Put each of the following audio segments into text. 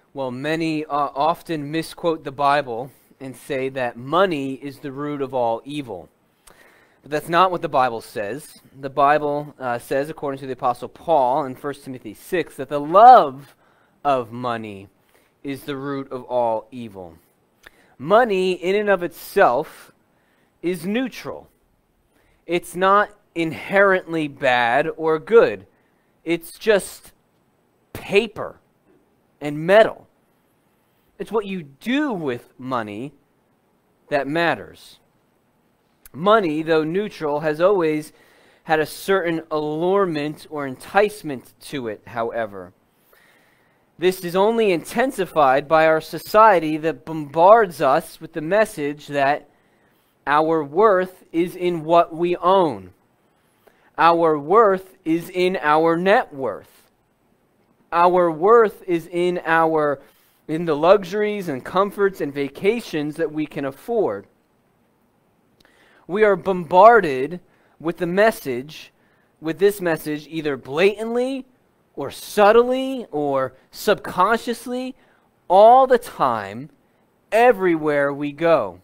Well, many often misquote the Bible and say that money is the root of all evil. But that's not what the Bible says. The Bible says, according to the Apostle Paul in 1 Timothy 6, that the love of money is the root of all evil. Money, in and of itself, is neutral. It's not inherently bad or good. It's just paper and metal. It's what you do with money that matters. Money, though neutral, has always had a certain allurement or enticement to it, however. This is only intensified by our society that bombards us with the message that our worth is in what we own. Our worth is in our net worth. Our worth is in the luxuries and comforts and vacations that we can afford. We are bombarded with this message, either blatantly or subtly or subconsciously, all the time, everywhere we go.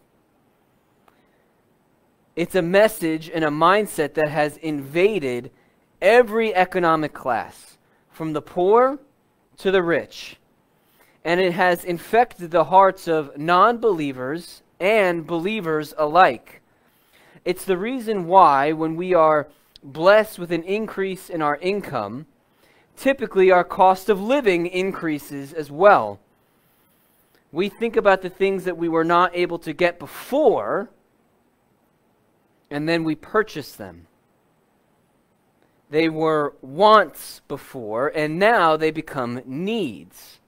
It's a message and a mindset that has invaded every economic class, from the poor to the rich. And it has infected the hearts of non-believers and believers alike. It's the reason why, when we are blessed with an increase in our income, typically our cost of living increases as well. We think about the things that we were not able to get before, and then we purchase them. They were wants before, and now they become needs.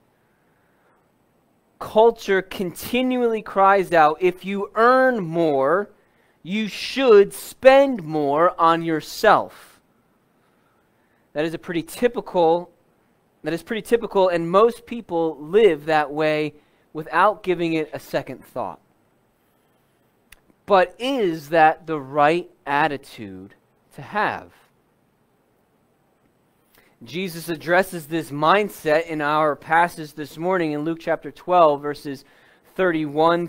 Culture continually cries out, if you earn more, you should spend more on yourself. That is pretty typical, and most people live that way without giving it a second thought. But is that the right attitude to have? Jesus addresses this mindset in our passage this morning in Luke chapter 12, verses 13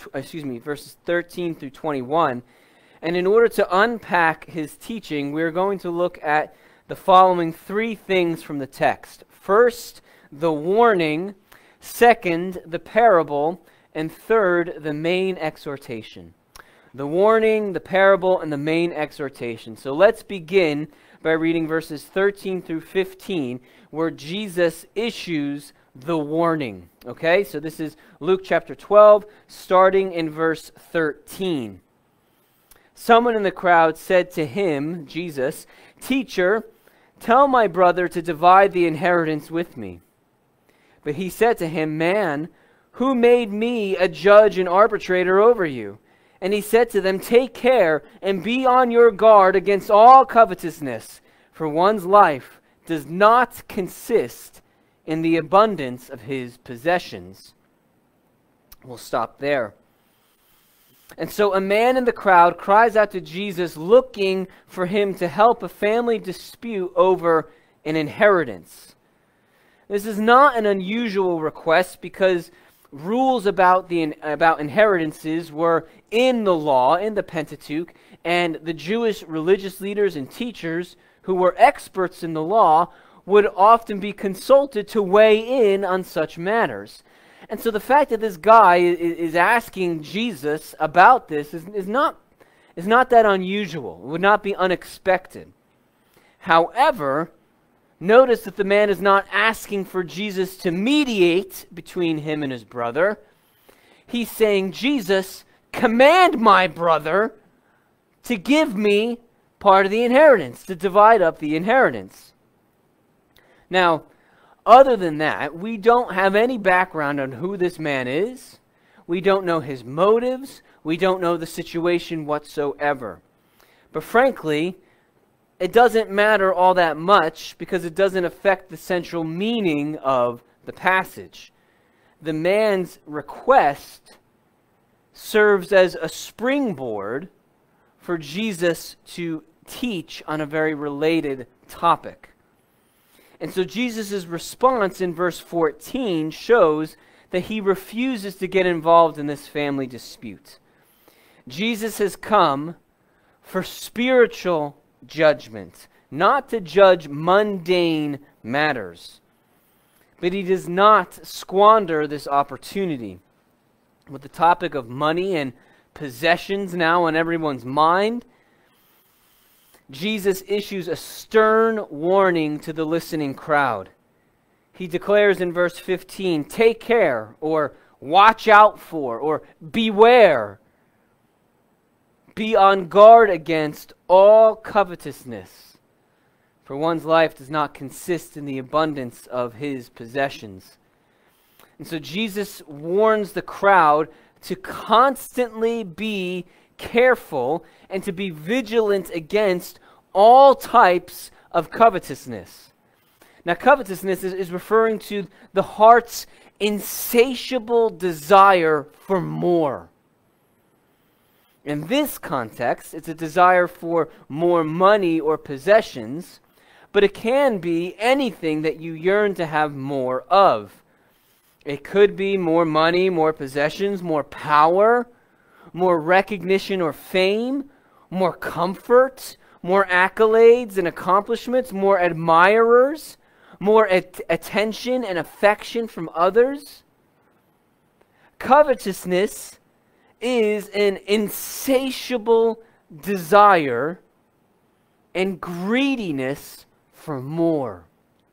through 21. And in order to unpack his teaching, we're going to look at the following three things from the text. First, the warning. Second, the parable. And third, the main exhortation. The warning, the parable, and the main exhortation. So let's begin by reading verses 13 through 15, where Jesus issues the warning. Okay, so this is Luke chapter 12, starting in verse 13. Someone in the crowd said to him, Jesus, "Teacher, tell my brother to divide the inheritance with me." But he said to him, "Man, who made me a judge and arbitrator over you?" And he said to them, "Take care and be on your guard against all covetousness, for one's life does not consist in the abundance of his possessions." We'll stop there. And so a man in the crowd cries out to Jesus, looking for him to help a family dispute over an inheritance. This is not an unusual request, because rules about inheritances were in the law, in the Pentateuch, and the Jewish religious leaders and teachers who were experts in the law would often be consulted to weigh in on such matters. And so the fact that this guy is asking Jesus about this is not that unusual. It would not be unexpected. However, notice that the man is not asking for Jesus to mediate between him and his brother. He's saying, "Jesus, command my brother to give me part of the inheritance, to divide up the inheritance." Now, other than that, we don't have any background on who this man is. We don't know his motives. We don't know the situation whatsoever. But frankly, it doesn't matter all that much, because it doesn't affect the central meaning of the passage. The man's request serves as a springboard for Jesus to teach on a very related topic. And so Jesus' response in verse 14 shows that he refuses to get involved in this family dispute. Jesus has come for spiritual judgment, not to judge mundane matters. But he does not squander this opportunity. With the topic of money and possessions now on everyone's mind, Jesus issues a stern warning to the listening crowd. He declares in verse 15, "Take care," or "watch out for," or "beware." Be on guard against all covetousness, for one's life does not consist in the abundance of his possessions. And so Jesus warns the crowd to constantly be careful and to be vigilant against all types of covetousness. Now, covetousness is referring to the heart's insatiable desire for more. In this context, it's a desire for more money or possessions, but it can be anything that you yearn to have more of. It could be more money, more possessions, more power, more recognition or fame, more comfort, more accolades and accomplishments, more admirers, more attention and affection from others. Covetousness is an insatiable desire and greediness for more.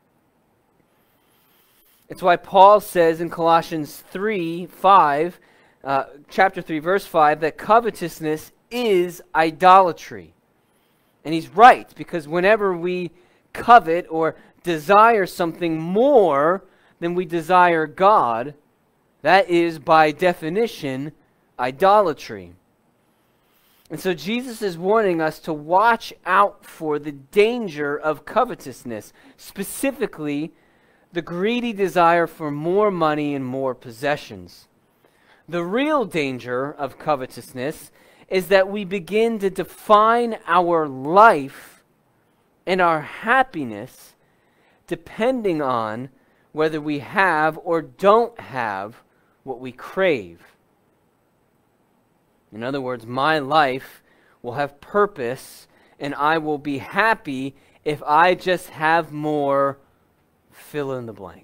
It's why Paul says in Colossians chapter 3, verse 5, that covetousness is idolatry. And he's right, because whenever we covet or desire something more than we desire God, that is by definition idolatry. And so Jesus is warning us to watch out for the danger of covetousness, specifically the greedy desire for more money and more possessions. The real danger of covetousness is that we begin to define our life and our happiness depending on whether we have or don't have what we crave. In other words, my life will have purpose and I will be happy if I just have more fill in the blank.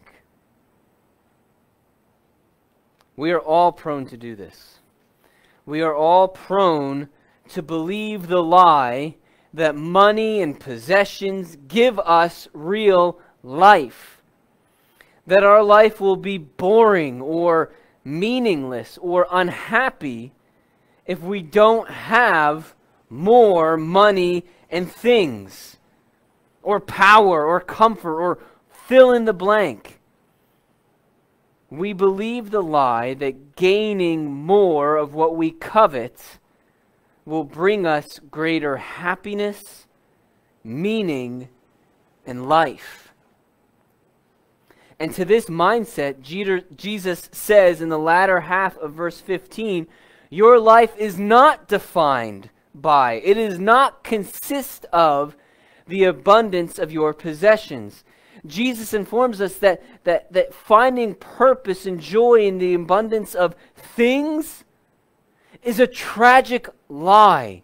We are all prone to do this. We are all prone to believe the lie that money and possessions give us real life. That our life will be boring or meaningless or unhappy if we don't have more money and things, or power, or comfort, or fill in the blank. We believe the lie that gaining more of what we covet will bring us greater happiness, meaning, and life. And to this mindset, Jesus says in the latter half of verse 15, your life is not defined by, it does not consist of the abundance of your possessions. Jesus informs us that finding purpose and joy in the abundance of things is a tragic lie.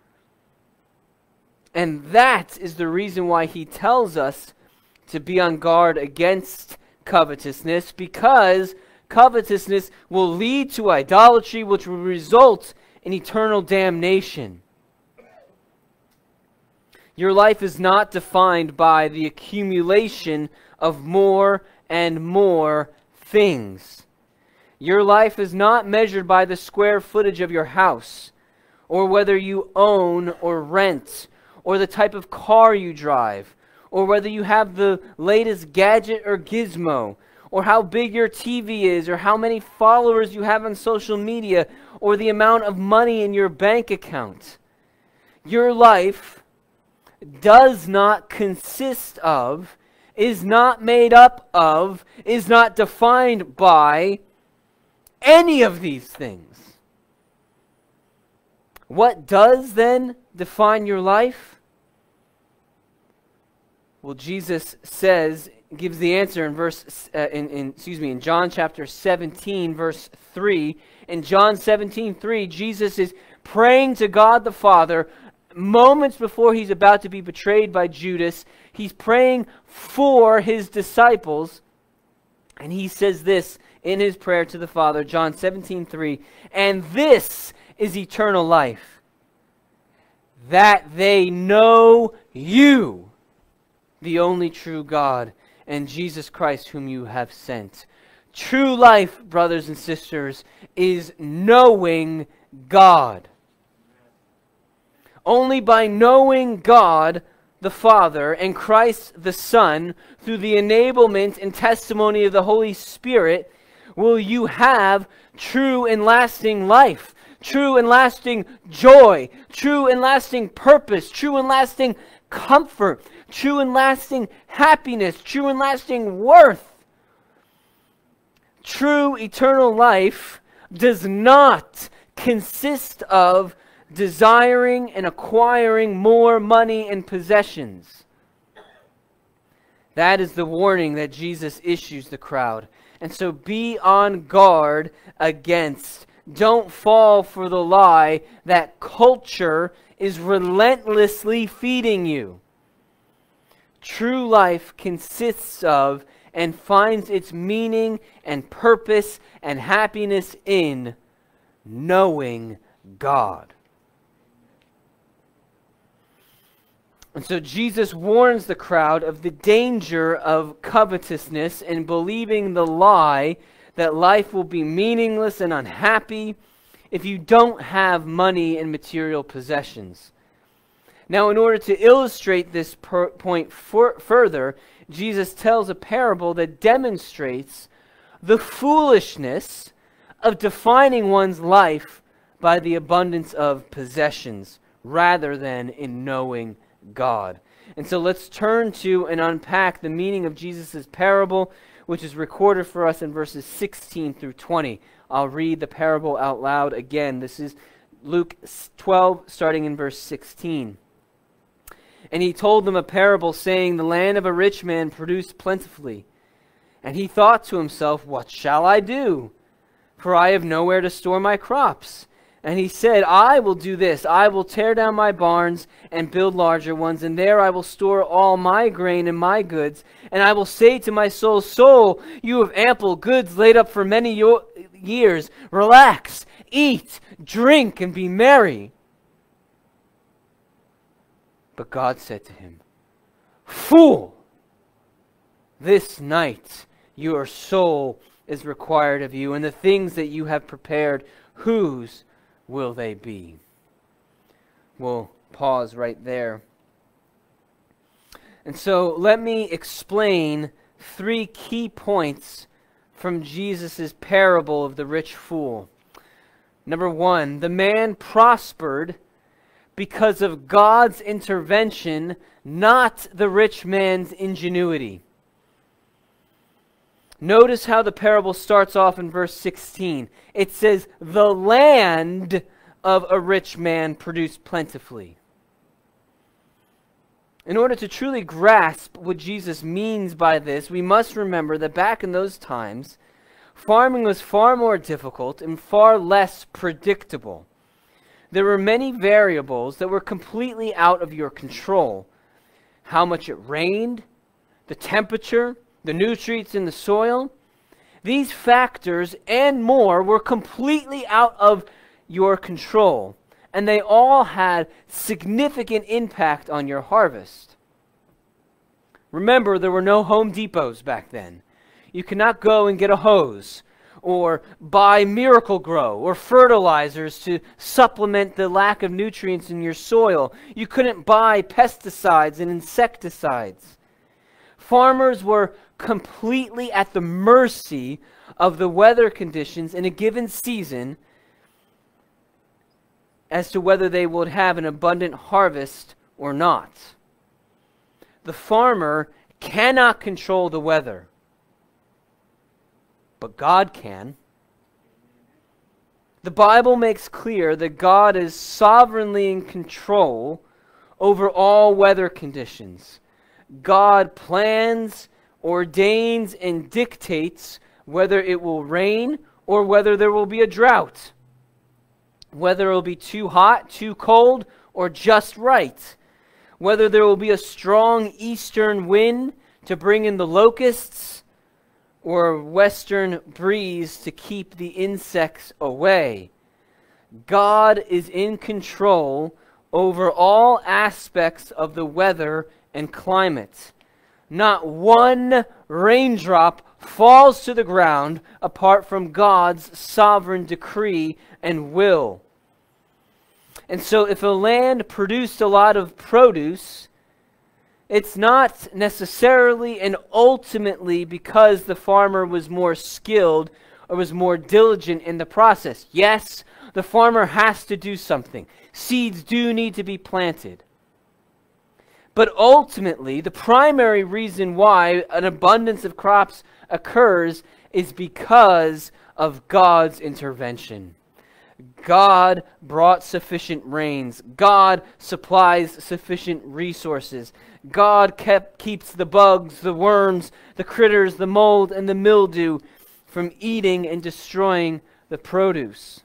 And that is the reason why he tells us to be on guard against covetousness, because covetousness will lead to idolatry, which will result in eternal damnation. Your life is not defined by the accumulation of more and more things. Your life is not measured by the square footage of your house, or whether you own or rent, or the type of car you drive, or whether you have the latest gadget or gizmo, or how big your TV is, or how many followers you have on social media, or the amount of money in your bank account. Your life does not consist of, is not made up of, is not defined by any of these things. What does then define your life? Well, Jesus gives the answer in John chapter 17, verse 3. In John 17:3, Jesus is praying to God the Father moments before he's about to be betrayed by Judas. He's praying for his disciples, and he says this in his prayer to the Father, John 17:3, "And this is eternal life, that they know you, the only true God, and Jesus Christ whom you have sent." True life, brothers and sisters, is knowing God. Only by knowing God the Father and Christ the Son, through the enablement and testimony of the Holy Spirit, will you have true and lasting life, true and lasting joy, true and lasting purpose, true and lasting comfort, true and lasting happiness, true and lasting worth. True eternal life does not consist of desiring and acquiring more money and possessions. That is the warning that Jesus issues the crowd. And so be on guard against. Don't fall for the lie that culture is relentlessly feeding you. True life consists of and finds its meaning and purpose and happiness in knowing God. And so Jesus warns the crowd of the danger of covetousness and believing the lie that life will be meaningless and unhappy if you don't have money and material possessions. Now, in order to illustrate this point further, Jesus tells a parable that demonstrates the foolishness of defining one's life by the abundance of possessions rather than in knowing God. And so let's turn to and unpack the meaning of Jesus' parable, which is recorded for us in verses 16 through 20. I'll read the parable out loud again. This is Luke 12, starting in verse 16. "And he told them a parable, saying, The land of a rich man produced plentifully. And he thought to himself, What shall I do? For I have nowhere to store my crops. And he said, I will do this. I will tear down my barns and build larger ones, and there I will store all my grain and my goods. And I will say to my soul, Soul, you have ample goods laid up for many years. Relax, eat, drink, and be merry. But God said to him, Fool, this night your soul is required of you, and the things that you have prepared, whose will they be?" We'll pause right there. And so let me explain 3 key points from Jesus' parable of the rich fool. Number 1, the man prospered because of God's intervention, not the rich man's ingenuity. Notice how the parable starts off in verse 16. It says, the land of a rich man produced plentifully. In order to truly grasp what Jesus means by this, we must remember that back in those times, farming was far more difficult and far less predictable. There were many variables that were completely out of your control. How much it rained, the temperature, the nutrients in the soil. These factors and more were completely out of your control, and they all had significant impact on your harvest. Remember, there were no Home Depots back then. You could not go and get a hose or buy Miracle-Gro or fertilizers to supplement the lack of nutrients in your soil. You couldn't buy pesticides and insecticides. Farmers were completely at the mercy of the weather conditions in a given season as to whether they would have an abundant harvest or not. The farmer cannot control the weather, but God can. The Bible makes clear that God is sovereignly in control over all weather conditions. God plans, ordains, and dictates whether it will rain or whether there will be a drought, whether it will be too hot, too cold, or just right, whether there will be a strong eastern wind to bring in the locusts or a western breeze to keep the insects away. God is in control over all aspects of the weather and climate. Not one raindrop falls to the ground apart from God's sovereign decree and will. And so if a land produced a lot of produce, it's not necessarily and ultimately because the farmer was more skilled or was more diligent in the process. Yes, the farmer has to do something. Seeds do need to be planted. But ultimately, the primary reason why an abundance of crops occurs is because of God's intervention. God brought sufficient rains. God supplies sufficient resources. God keeps the bugs, the worms, the critters, the mold, and the mildew from eating and destroying the produce.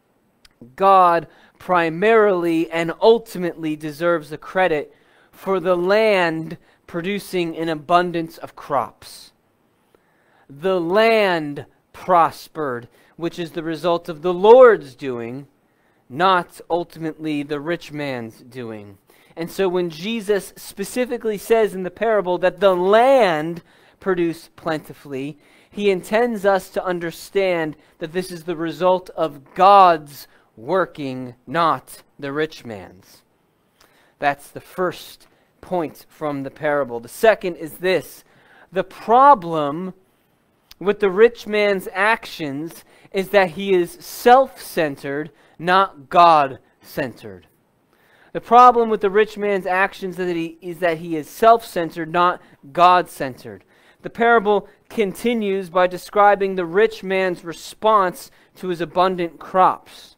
God primarily and ultimately deserves the credit for the land producing an abundance of crops. The land prospered, which is the result of the Lord's doing, not ultimately the rich man's doing. And so when Jesus specifically says in the parable that the land produced plentifully, he intends us to understand that this is the result of God's working, not the rich man's. That's the first point from the parable. The second is this: the problem with the rich man's actions is that he is self-centered, not God-centered. The problem with the rich man's actions is that he is self-centered, not God-centered. The parable continues by describing the rich man's response to his abundant crops.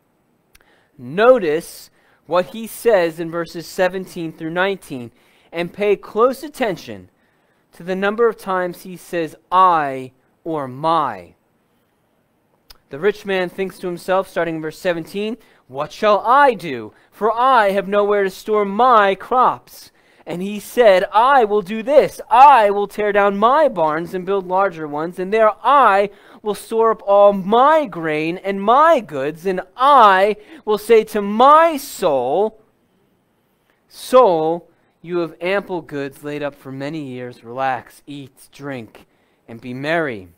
Notice what he says in verses 17 through 19, and pay close attention to the number of times he says I or my. The rich man thinks to himself, starting in verse 17, what shall I do? For I have nowhere to store my crops. And he said, I will do this. I will tear down my barns and build larger ones, and there I will store up all my grain and my goods, and I will say to my soul, soul, you have ample goods laid up for many years. Relax, eat, drink, and be merry.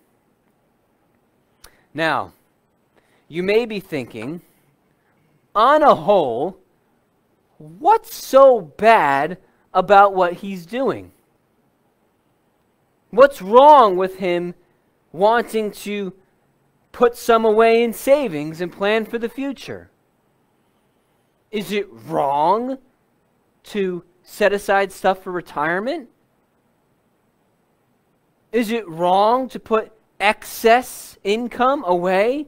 Now, you may be thinking, on a whole, what's so bad about what he's doing? What's wrong with him wanting to put some away in savings and plan for the future? Is it wrong to set aside stuff for retirement? Is it wrong to put excess income away?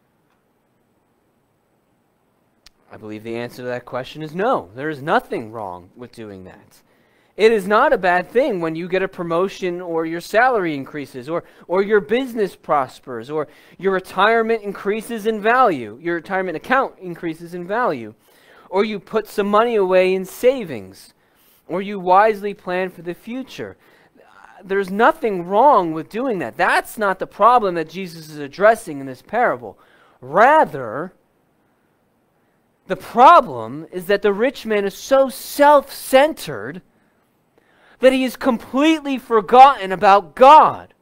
I believe the answer to that question is no. There is nothing wrong with doing that. It is not a bad thing when you get a promotion or your salary increases or your business prospers or your retirement increases in value, your retirement account increases in value, or you put some money away in savings, or you wisely plan for the future. There's nothing wrong with doing that. That's not the problem that Jesus is addressing in this parable. Rather, the problem is that the rich man is so self-centered that he has completely forgotten about God.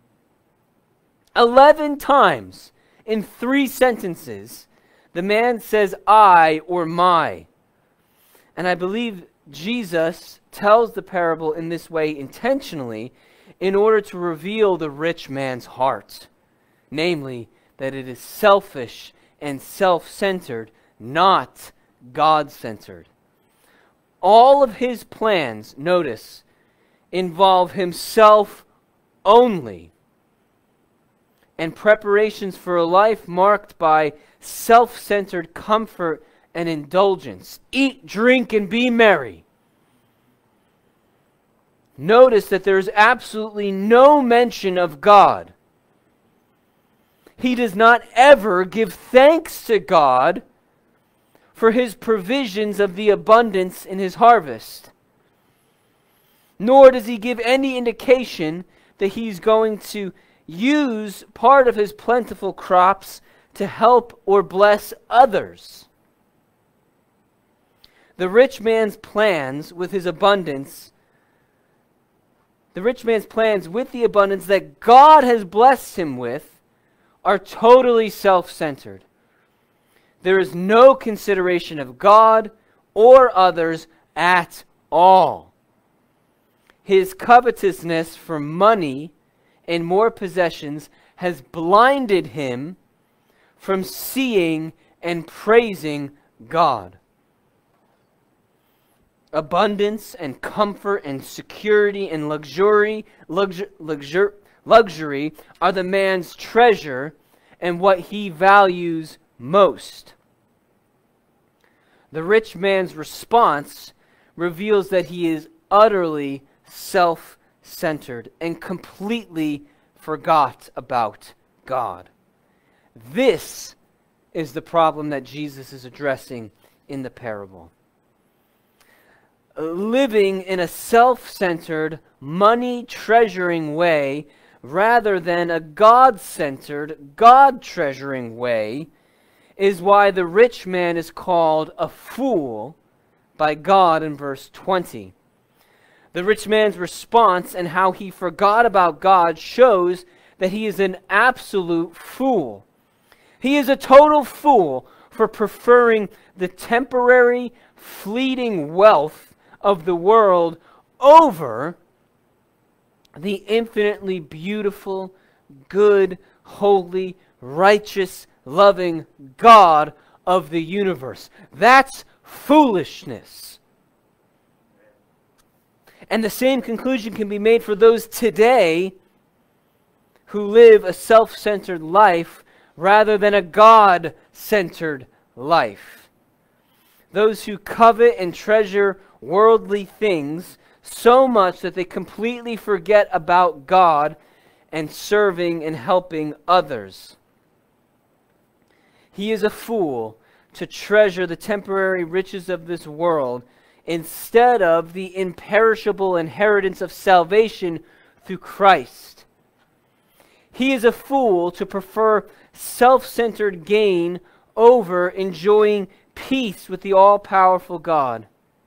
11 times in 3 sentences, the man says I or my. And I believe Jesus tells the parable in this way intentionally in order to reveal the rich man's heart. Namely, that it is selfish and self-centered, not God-centered. All of his plans, notice, involve himself only, and preparations for a life marked by self-centered comfort and indulgence. Eat, drink, and be merry. Notice that there is absolutely no mention of God. He does not ever give thanks to God for his provisions of the abundance in his harvest. Nor does he give any indication that he's going to use part of his plentiful crops to help or bless others. The rich man's plans with his abundance, the rich man's plans with the abundance that God has blessed him with, are totally self-centered. There is no consideration of God or others at all. His covetousness for money and more possessions has blinded him from seeing and praising God. Abundance and comfort and security and luxury are the man's treasure and what he values most. The rich man's response reveals that he is utterly self-centered and completely forgot about God. This is the problem that Jesus is addressing in the parable. Living in a self-centered, money-treasuring way rather than a God-centered, God-treasuring way is why the rich man is called a fool by God in verse 20. The rich man's response and how he forgot about God shows that he is an absolute fool. He is a total fool for preferring the temporary, fleeting wealth of the world over the infinitely beautiful, good, holy, righteous, loving God of the universe. That's foolishness. And the same conclusion can be made for those today who live a self-centered life rather than a God-centered life. Those who covet and treasure worldly things so much that they completely forget about God and serving and helping others. He is a fool to treasure the temporary riches of this world instead of the imperishable inheritance of salvation through Christ. He is a fool to prefer self-centered gain over enjoying peace with the all-powerful God.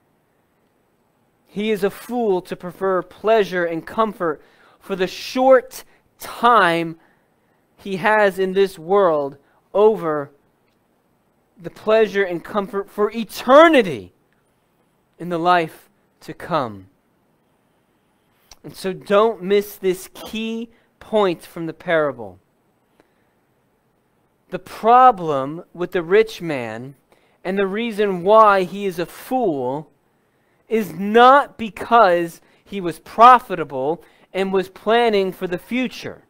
He is a fool to prefer pleasure and comfort for the short time he has in this world over the pleasure and comfort for eternity in the life to come. And so don't miss this key point from the parable. The problem with the rich man and the reason why he is a fool is not because he was profitable and was planning for the future.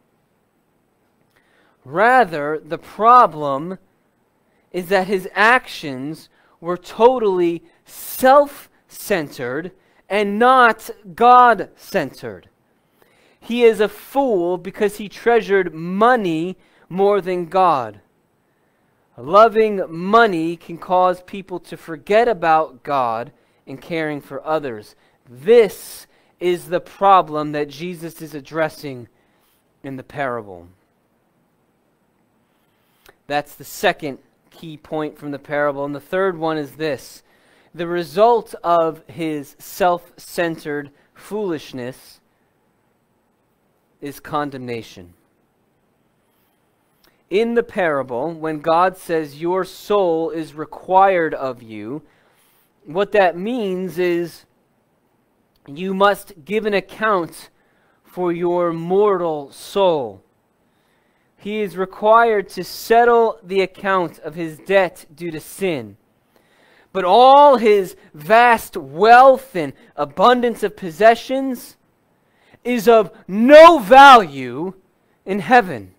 Rather, the problem is that his actions were totally self-centered and not God-centered. He is a fool because he treasured money more than God. Loving money can cause people to forget about God and caring for others. This is the problem that Jesus is addressing in the parable. That's the second key point from the parable. And the third one is this. The result of his self-centered foolishness is condemnation. In the parable, when God says your soul is required of you, what that means is you must give an account for your mortal soul. He is required to settle the account of his debt due to sin. But all his vast wealth and abundance of possessions is of no value in heaven.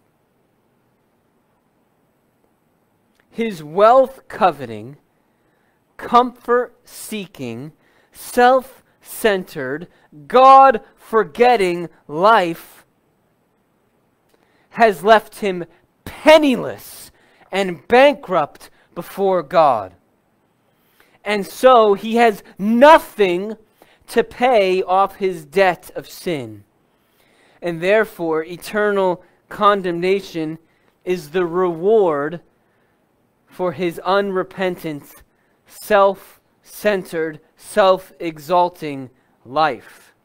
His wealth coveting, comfort seeking, self-centered, God-forgetting life has left him penniless and bankrupt before God. And so he has nothing to pay off his debt of sin. And therefore, eternal condemnation is the reward for his unrepentant, self-centered, self-exalting life.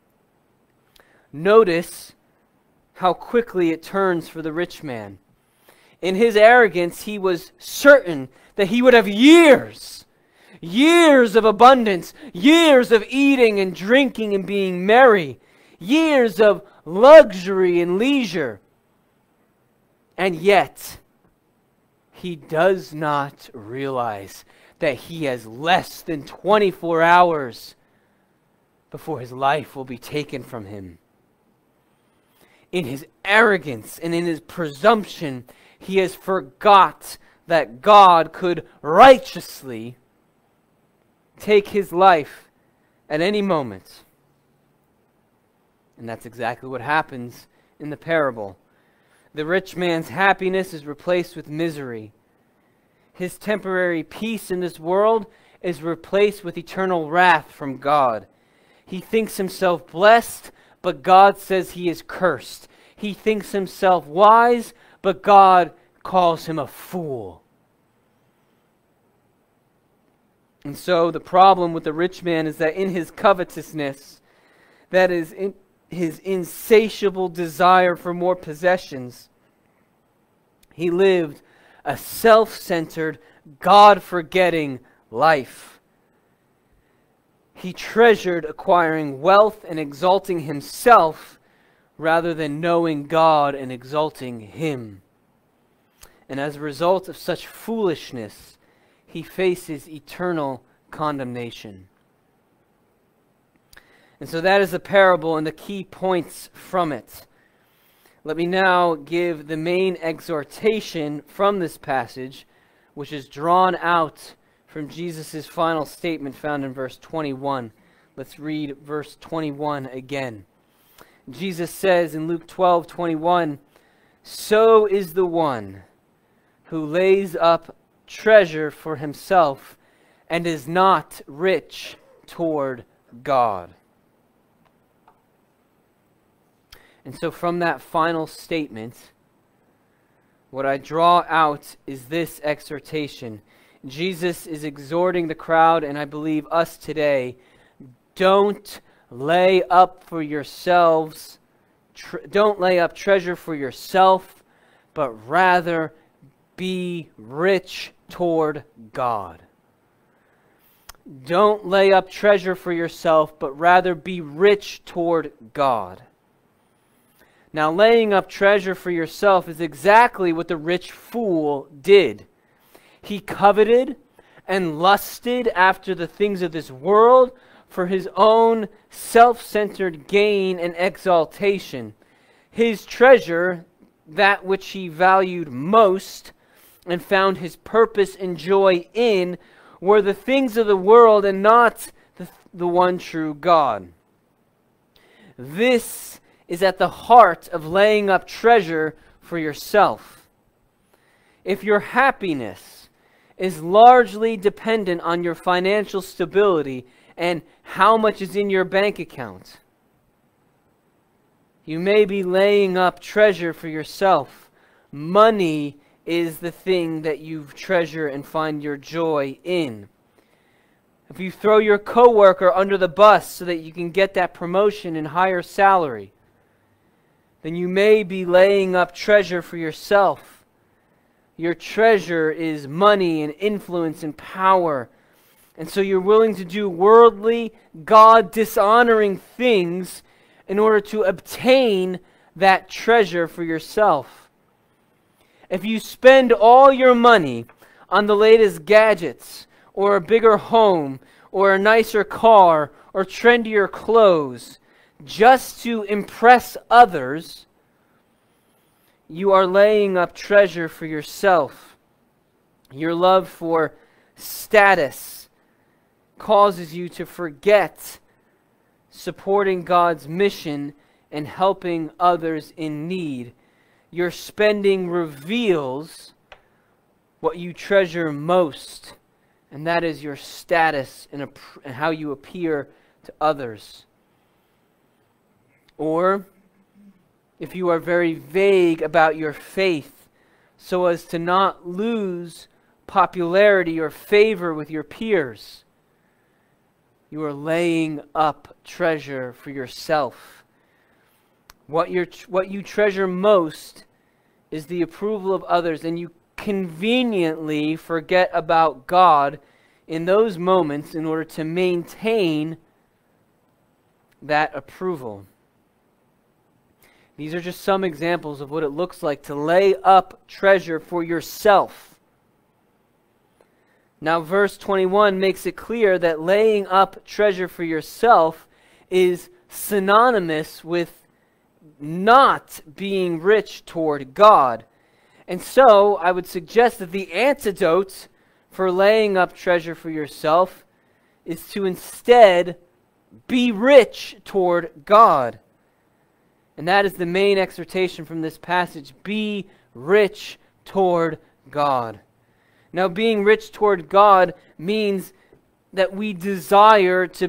Notice how quickly it turns for the rich man. In his arrogance, he was certain that he would have years of abundance, years of eating and drinking and being merry, years of luxury and leisure. And yet, he does not realize that he has less than 24 hours before his life will be taken from him. In his arrogance and in his presumption, he has forgot that God could righteously take his life at any moment. And that's exactly what happens in the parable. The rich man's happiness is replaced with misery. His temporary peace in this world is replaced with eternal wrath from God. He thinks himself blessed, but God says he is cursed. He thinks himself wise, but God calls him a fool. And so the problem with the rich man is that in his covetousness, that is in his insatiable desire for more possessions, he lived a self-centered, God-forgetting life. He treasured acquiring wealth and exalting himself rather than knowing God and exalting him. And as a result of such foolishness, he faces eternal condemnation. And so that is the parable and the key points from it. Let me now give the main exhortation from this passage, which is drawn out from Jesus' final statement found in verse 21. Let's read verse 21 again. Jesus says in Luke 12:21, "So is the one who lays up treasure for himself and is not rich toward God." And so from that final statement, what I draw out is this exhortation. Jesus is exhorting the crowd, and I believe us today, don't lay up for yourselves, don't lay up treasure for yourself, but rather be rich toward God. Don't lay up treasure for yourself, but rather be rich toward God. Now, laying up treasure for yourself is exactly what the rich fool did. He coveted and lusted after the things of this world for his own self-centered gain and exaltation. His treasure, that which he valued most and found his purpose and joy in, were the things of the world and not the one true God. This is at the heart of laying up treasure for yourself. If your happiness is largely dependent on your financial stability and how much is in your bank account, you may be laying up treasure for yourself. Money is the thing that you treasure and find your joy in. If you throw your coworker under the bus so that you can get that promotion and higher salary, then you may be laying up treasure for yourself. Your treasure is money and influence and power. And so you're willing to do worldly, God-dishonoring things in order to obtain that treasure for yourself. If you spend all your money on the latest gadgets, or a bigger home, or a nicer car, or trendier clothes, just to impress others, you are laying up treasure for yourself. Your love for status causes you to forget supporting God's mission and helping others in need. Your spending reveals what you treasure most, and that is your status and how you appear to others. Or, if you are very vague about your faith, so as to not lose popularity or favor with your peers, you are laying up treasure for yourself. What you treasure most is the approval of others, and you conveniently forget about God in those moments in order to maintain that approval. These are just some examples of what it looks like to lay up treasure for yourself. Now, verse 21 makes it clear that laying up treasure for yourself is synonymous with not being rich toward God. And so, I would suggest that the antidote for laying up treasure for yourself is to instead be rich toward God. And that is the main exhortation from this passage. Be rich toward God. Now, being rich toward God means that we desire God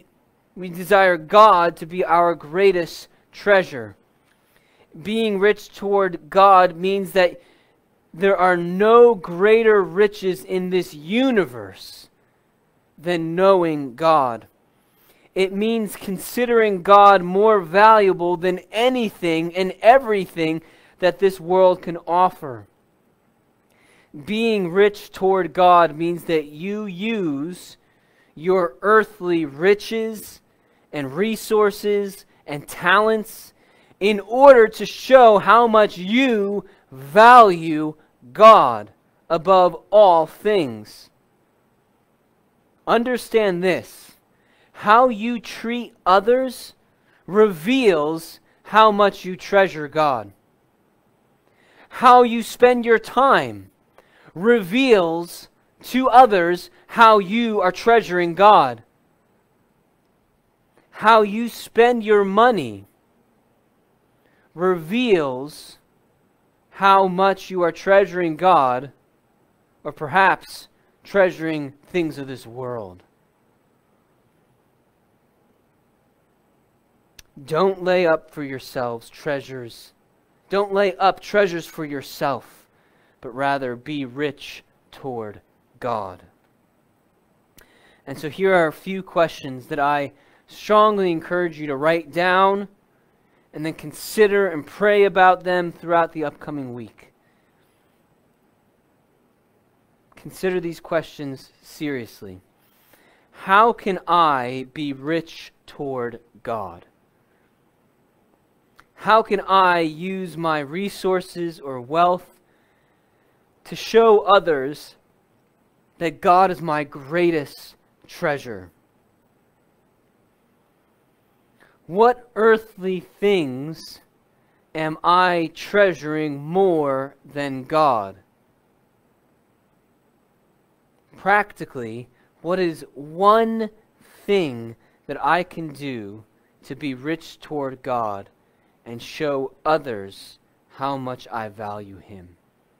to be our greatest treasure. Being rich toward God means that there are no greater riches in this universe than knowing God. It means considering God more valuable than anything and everything that this world can offer. Being rich toward God means that you use your earthly riches and resources and talents in order to show how much you value God above all things. Understand this. How you treat others reveals how much you treasure God. How you spend your time reveals to others how you are treasuring God. How you spend your money reveals how much you are treasuring God, or perhaps treasuring things of this world. Don't lay up for yourselves treasures. Don't lay up treasures for yourself, but rather be rich toward God. And so here are a few questions that I strongly encourage you to write down and then consider and pray about them throughout the upcoming week. Consider these questions seriously. How can I be rich toward God? How can I use my resources or wealth to show others that God is my greatest treasure? What earthly things am I treasuring more than God? Practically, what is one thing that I can do to be rich toward God and show others how much I value Him?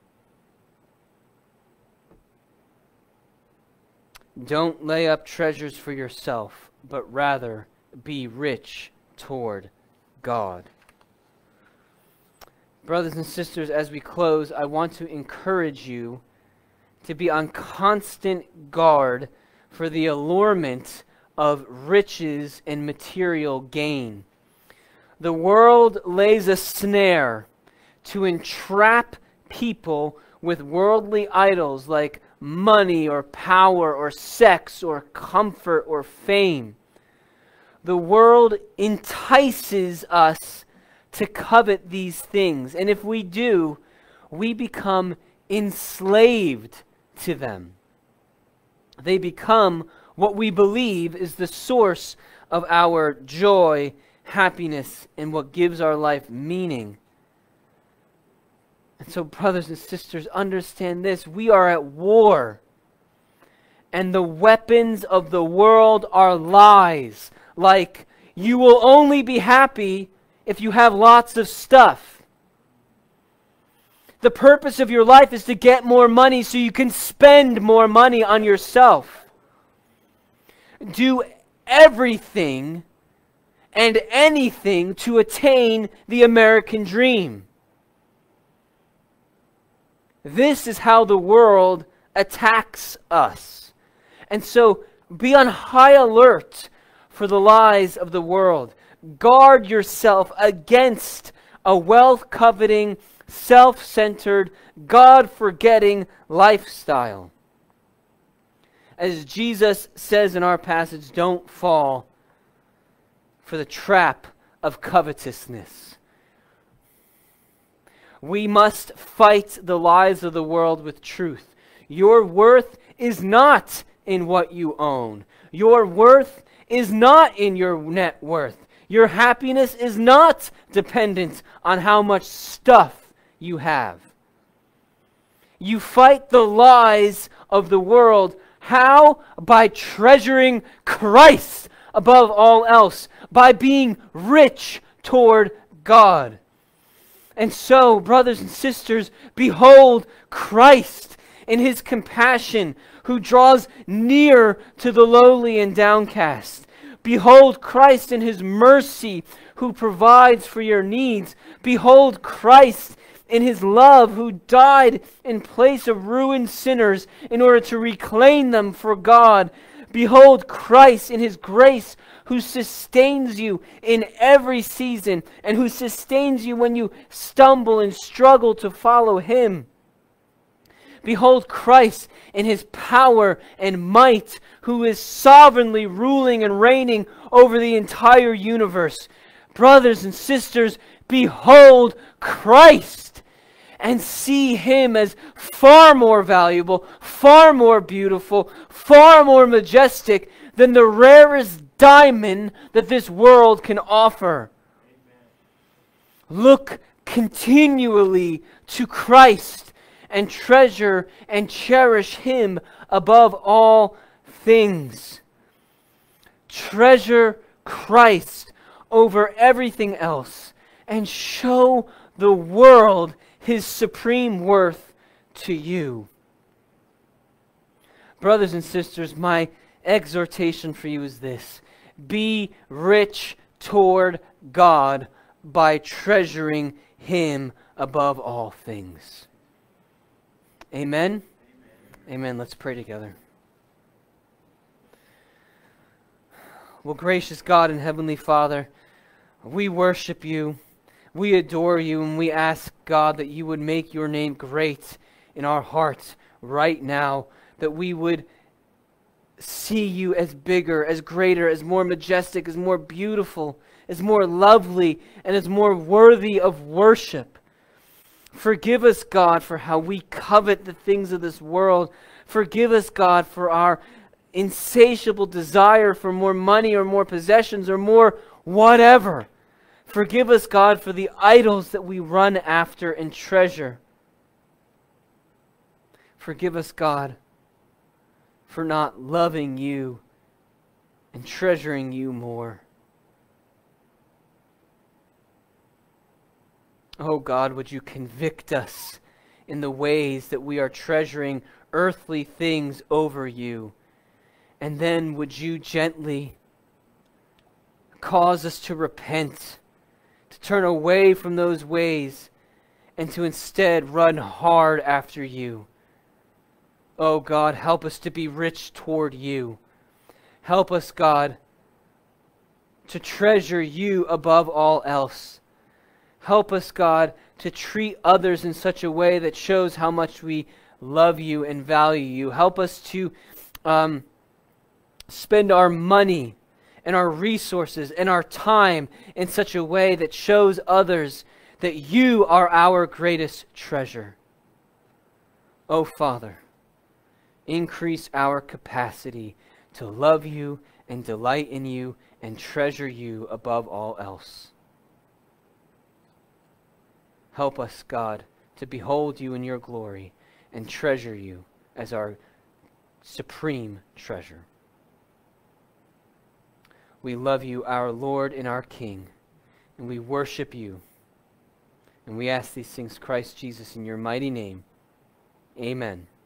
Don't lay up treasures for yourself, but rather be rich toward God. Brothers and sisters, as we close, I want to encourage you to be on constant guard for the allurement of riches and material gain. The world lays a snare to entrap people with worldly idols like money or power or sex or comfort or fame. The world entices us to covet these things, and if we do, we become enslaved to them. They become what we believe is the source of our joy, happiness, and what gives our life meaning. And so, brothers and sisters, understand this. We are at war. And the weapons of the world are lies. Like, You will only be happy if you have lots of stuff. The purpose of your life is to get more money so you can spend more money on yourself. Do everything and anything to attain the American dream. This is how the world attacks us. And so be on high alert for the lies of the world. Guard yourself against a wealth-coveting, self-centered, God-forgetting lifestyle. As Jesus says in our passage, don't fall for the trap of covetousness. We must fight the lies of the world with truth. Your worth is not in what you own. Your worth is not in your net worth. Your happiness is not dependent on how much stuff you have. You fight the lies of the world. How? By treasuring Christ above all else. By being rich toward God. And so, brothers and sisters, behold Christ in His compassion, who draws near to the lowly and downcast. Behold Christ in His mercy, who provides for your needs. Behold Christ in His love, who died in place of ruined sinners in order to reclaim them for God. Behold Christ in His grace, who sustains you in every season, and who sustains you when you stumble and struggle to follow Him. Behold Christ in His power and might, who is sovereignly ruling and reigning over the entire universe. Brothers and sisters, behold Christ, and see Him as far more valuable, far more beautiful, far more majestic than the rarest diamond that this world can offer. Amen. Look continually to Christ and treasure and cherish Him above all things. Treasure Christ over everything else and show the world His supreme worth to you. Brothers and sisters, my exhortation for you is this: be rich toward God by treasuring Him above all things. Amen? Amen. Let's pray together. Well, gracious God and Heavenly Father, we worship You, we adore You, and we ask, God, that You would make Your name great in our hearts right now, that we would see You as bigger, as greater, as more majestic, as more beautiful, as more lovely, and as more worthy of worship. Forgive us, God, for how we covet the things of this world. Forgive us, God, for our insatiable desire for more money or more possessions or more whatever. Forgive us, God, for the idols that we run after and treasure. Forgive us, God, for not loving You and treasuring You more. Oh God, would You convict us in the ways that we are treasuring earthly things over You. And then would You gently cause us to repent, to turn away from those ways, and to instead run hard after You. Oh God, help us to be rich toward You. Help us, God, to treasure You above all else. Help us, God, to treat others in such a way that shows how much we love You and value You. Help us to spend our money and our resources and our time in such a way that shows others that You are our greatest treasure. Oh Father, increase our capacity to love You and delight in You and treasure You above all else. Help us, God, to behold You in Your glory and treasure You as our supreme treasure. We love you, our Lord and our King, and we worship you. And we ask these things, Christ Jesus, in your mighty name. Amen.